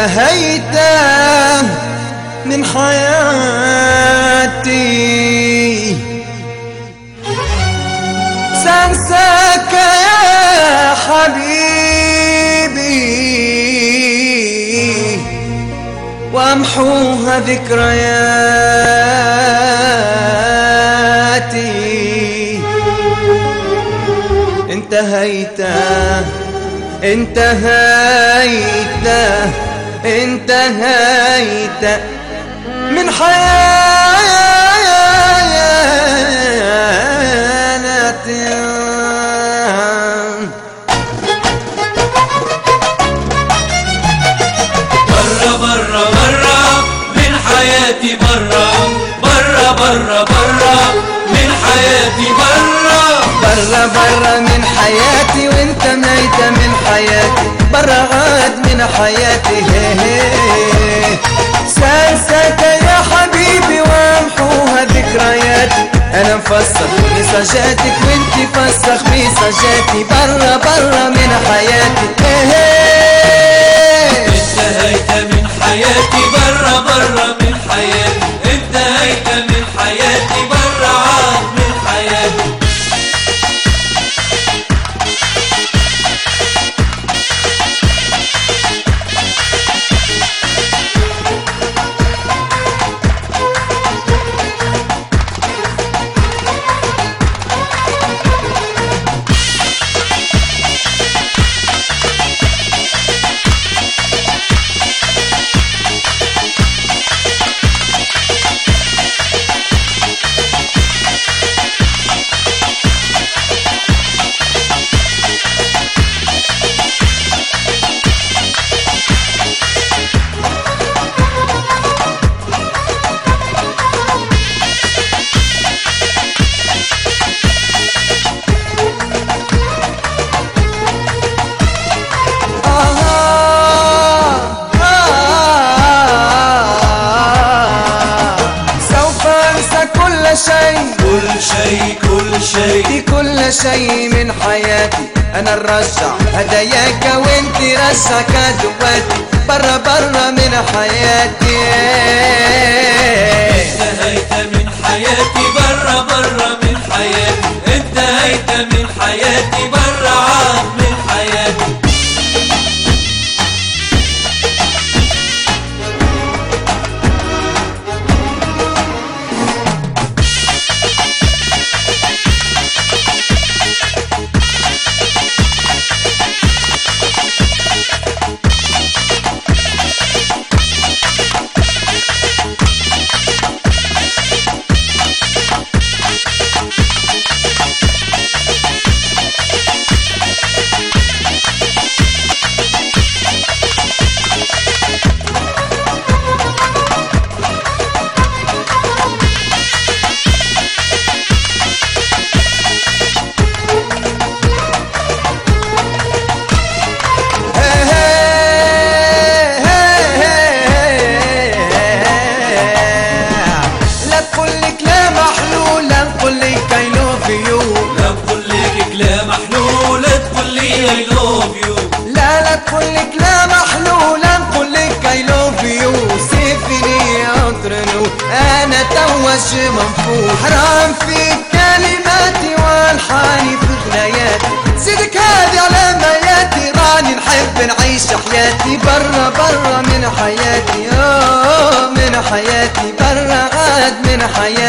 انتهيت من حياتي، سأنساك يا حبيبي وأمحوها ذكرياتي. انتهيت انتهيت انتهيت من حياتي. برا برا برا من حياتي، برا برا برا برا من حياتي، برا برا برا من حياتي، وانت ميت من حياتي، برا عاد من حياتي. سأنساك يا حبيبي وامحوها ذكرياتي. انا مفسخ مساجاتك وانت فسخ مساجاتي. برا برا من حياتي. انتهيت من حياتي، برا برا من حياتي، انتهيت من حياتي، برا عاد من حياتي. كل شيء كل شيء في كل شيء من حياتي. انا نرجع هداياك وانت رجع كادواتي. برا برا من حياتي. انتهيت من حياتي، برا برا من حياتي، انتهيت من حياتي، برا عاد من حياتي. لا محلول تقول لي I love you. لا تقول لك لا محلول نقول لك I love you. سيفني عطرنو انا توج منفوح. حرام في كلماتي والحاني في غناياتي. زيدك هادي على مياتي راني نحب نعيش حياتي. برا برا من حياتي من حياتي. برا عاد من حياتي.